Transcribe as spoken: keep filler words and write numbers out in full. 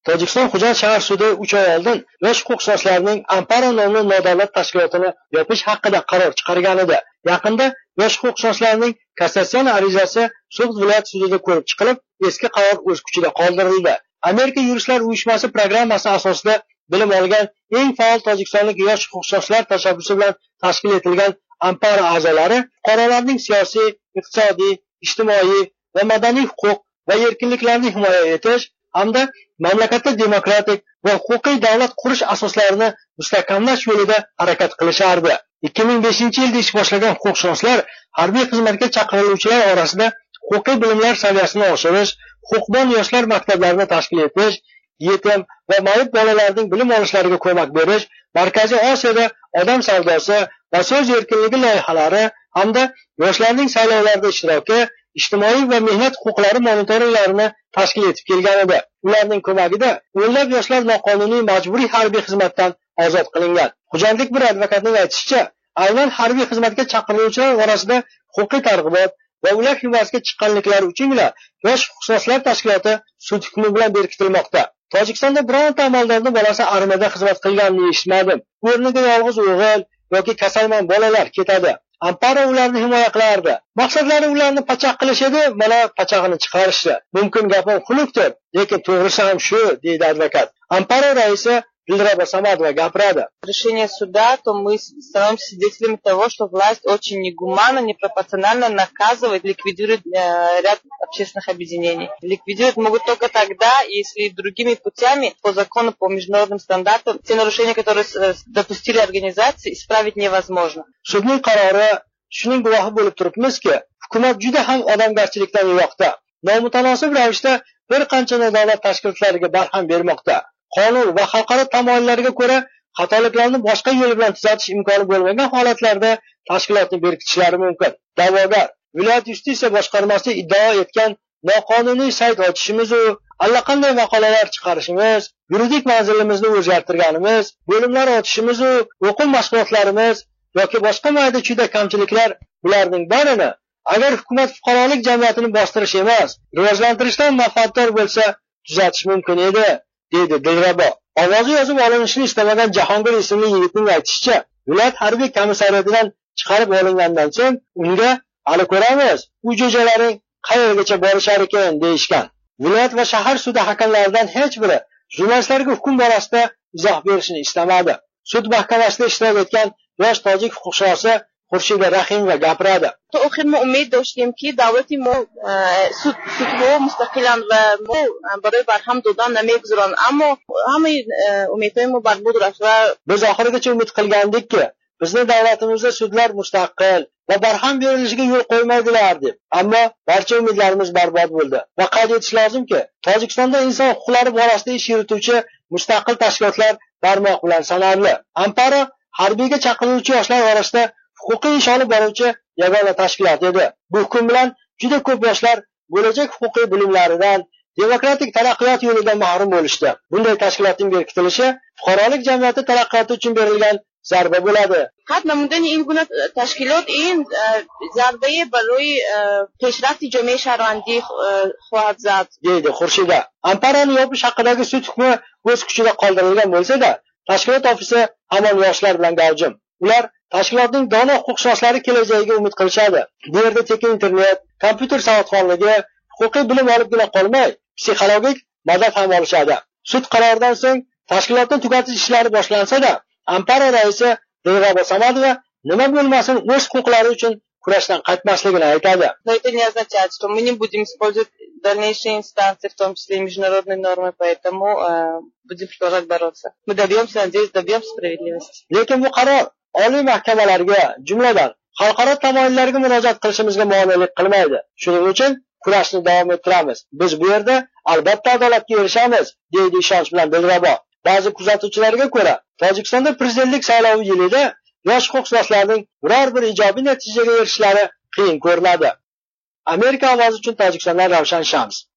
Tojikiston Xo'jand shahar sudi uch oy oldin yosh huquqshunoslarning Amparo nomli nodavlat tashkilotini yopish haqida qaror chiqargan edi. Yaqinda yosh huquqshunoslarning kassatsion arizasi sud viloyat sudida ko'rib chiqilib, eski qaror o'z kuchida qoldirildi. Amerika yuristlar uyushmasi programmasi asosida bilim olgan eng faol tojikistonlik yosh huquqshunoslar tashabbusi bilan tashkil etilgan Amparo a'zolari fuqarolarning siyosiy, iqtisodiy, ijtimoiy va madaniy huquq va erkinliklarni himoya etish hamda mamlakatda demokratik va huquqiy davlat qurish asoslarini mustahkamlash yo'lida harakat qilishardi. ikki ming beshinchi yilda ish boshlagan huquqshunoslar harbiy xizmatga chaqiriluvchilar orasida huquqiy bilimlar saviyasini oshirish, huquqbon yoshlar maktablarini tashkil etish, yetim va mayib bolalarning bilim olishlariga ko'mak berish, Markaziy Osiyoda odam savdosi va so'z erkinligi loyihalari hamda yoshlarning saylovlarda ishtiroki, ijtimoiy va mehnat huquqlari monitoringlarini tashkil etib kelgan edi. Ularning ko'magida o'nlab yoshlar noqonuniy majburiy harbiy xizmatdan ozod qilingan. Xo'jandlik bir advokatning aytishicha, aynan harbiy xizmatga chaqiriluvchilar orasida huquqiy targ'ibot va ular himoyasiga chiqqanliklari uchungina yosh huquqshunoslar tashkiloti sud hukmi bilan berkitilmoqda. Tojikistonda bironta amaldorning bolasi armiyada xizmat qilganini eshitmadim. O'rniga yolg'iz o'g'il yoki kasalmand bolalar ketadi. Amparo ularni himoya qilardi. Maqsadlari ularni pachaq qilish edi, mana pachag'ini chiqarishdi. Mumkin gapim xunukdir, lekin to'g'risi ham shu, deydi advokat. Amparo raisi Dilrabo Samadova gapiradi. Решение суда, то мы становимся свидетелями того, что власть очень негуманно, непропорционально наказывает, ликвидирует э, ряд общественных объединений. Ликвидировать могут только тогда, если другими путями, по закону, по международным стандартам, те нарушения, которые э, допустили организации, исправить невозможно. Sudning qarori shuning guvohi bo'lib turibmizki, hukumat juda ham odamgarchilikdan yiroqda. Nomutanosib ravishda bir qancha nodavlat tashkilotlariga barham bermoqda. Qonun va xalqaro tamoyillarga ko'ra xatoliklarni boshqa yo'l bilan tuzatish imkoni bo'lmagan holatlarda tashkilotni berkitishlari mumkin. Da'vogar viloyat yustitsiya boshqarmasi iddao etgan noqonuniy sayt ochishimiz u allaqanday maqolalar chiqarishimiz, yuridik manzilimizni o'zgartirganimiz, bo'limlar ochishimiz u o'quv mashg'ulotlarimiz yoki boshqa mayda-chuyda kamchiliklar, bularning barini agar hukumat fuqarolik jamiyatini bostirish emas, rivojlantirishdan manfaatdor bo'lsa, tuzatish mumkin edi, deydi Dilrabo. Ovozi yozib olinishini istamagan Jahongir ismli yigitning aytishicha, viloyat harbiy komissariyatidan chiqarib olingandan so'ng unga hali ko'ramiz, u jo'jalaring qayergacha borishar ekan deyishgan. Viloyat va shahar sudi hakamlaridan hech biri jurnalistlarga hukm borasida izoh berishni istamadi. Sud mahkamasida ishtirok etgan yosh tojik huquqshunosi Xurshida Rahimova gapiradi. То охир мо умед доштем ки давлати мо суд судҳо мустақилан ва мо барои барҳам додан намегузорон, аммо ҳамаи умедҳои мо барбод рафт ва biz oxirigacha umid qilgandikki, bizning davlatimizda sudlar mustaqil va barham berilishiga yo'l qo'ymaydilar deb. Ammo barcha umidlarimiz barbod bo'ldi. Va qayd etish lozimki, Tojikistonda inson huquqlari borasida ish yurituvchi mustaqil tashkilotlar barmoq bilan sanarli. Amparo harbiyga chaqiriluvchi yoshlar orasida huquqiy ish olib boruvchi yagona tashkilot edi. Bu hukm bilan juda ko'p yoshlar bo'lajak huquqiy bilimlaridan, demokratik taraqqiyot yo'lidan mahrum bo'lishdi. Bunday tashkilotning berkitilishi fuqarolik jamiyati taraqqiyoti uchun berilgan zarba bo'ladi. қад намудани ин гуна ташкилот ин зарбаи барои пешрафти ҷомеаи шаҳрвандӣ хоҳад зад, deydi Xurshida. Amparoni yopish haqidagi sud hukmi o'z kuchida qoldirilgan bo'lsa-da, tashkilot ofisi hamon yoshlar bilan gavjum. Ular tashkilotning dono huquqshunoslari kelajagiga umid qilishadi. Bu yerda tekin internet, kompyuter savodxonligi, huquqiy bilim olibgina qolmay, psixologik madad ham olishadi. Sud qaroridan so'ng tashkilotni tugatish ishlari boshlansa-da, Amparo raisi Dilrabo Samadova nima bo'lmasin o'z huquqlari uchun kurashdan qaytmasligini aytadi. Но это не означает, что мы не будем использовать дальнейшие инстанции, в том числе и международные нормы, поэтому э, будем продолжать бороться. Мы добьемся, надеюсь, добьемся справедливости. Lekin bu qaror oliy mahkamalarga, jumladan xalqaro tamoyillarga murojaat qilishimizga monelik qilmaydi. Shuning uchun kurashni davom ettiramiz. Biz bu yerda albatta adolatga erishamiz, deydi ishonch bilan Dilrabo. Ba'zi kuzatuvchilarga ko'ra, Tojikistonda prezidentlik saylovi yilida yosh huquqshunoslarning biror bir ijobiy natijaga erishishlari qiyin ko'rinadi. Amerika ovozi uchun Tojikistondan Ravshan Shams.